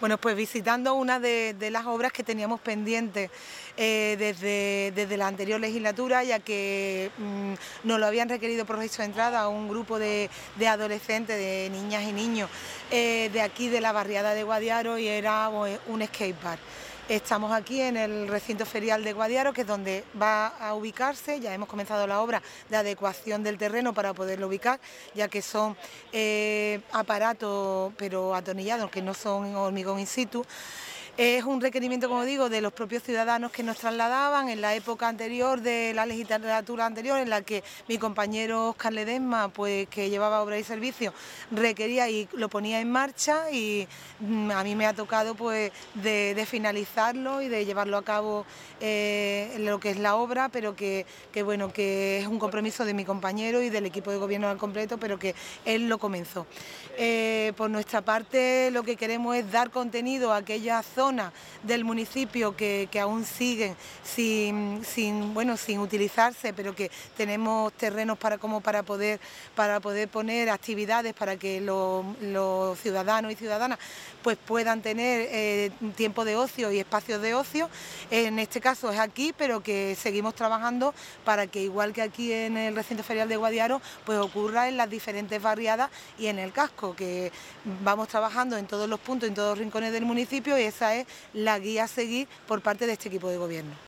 Bueno, pues visitando una de las obras que teníamos pendientes desde la anterior legislatura, ya que nos lo habían requerido por registro de entrada a un grupo de adolescentes, de niñas y niños de aquí de la barriada de Guadiaro, y era un skatepark. Estamos aquí en el recinto ferial de Guadiaro, que es donde va a ubicarse. Ya hemos comenzado la obra de adecuación del terreno para poderlo ubicar, ya que son aparatos pero atornillados, que no son hormigón in situ. Es un requerimiento, como digo, de los propios ciudadanos que nos trasladaban en la época anterior, de la legislatura anterior, en la que mi compañero Óscar Ledesma, pues, que llevaba obra y servicio, requería y lo ponía en marcha, y a mí me ha tocado pues de finalizarlo y de llevarlo a cabo lo que es la obra, pero que bueno, que es un compromiso de mi compañero y del equipo de gobierno al completo, pero que él lo comenzó. Por nuestra parte, lo que queremos es dar contenido a aquellas zonas del municipio que aún siguen sin utilizarse, pero que tenemos terrenos para poder poner actividades para que los ciudadanos y ciudadanas pues puedan tener tiempo de ocio y espacios de ocio. En este caso es aquí, pero que seguimos trabajando para que, igual que aquí en el recinto ferial de Guadiaro, pues ocurra en las diferentes barriadas y en el casco, que vamos trabajando en todos los puntos, en todos los rincones del municipio, y esa es la guía a seguir por parte de este equipo de gobierno.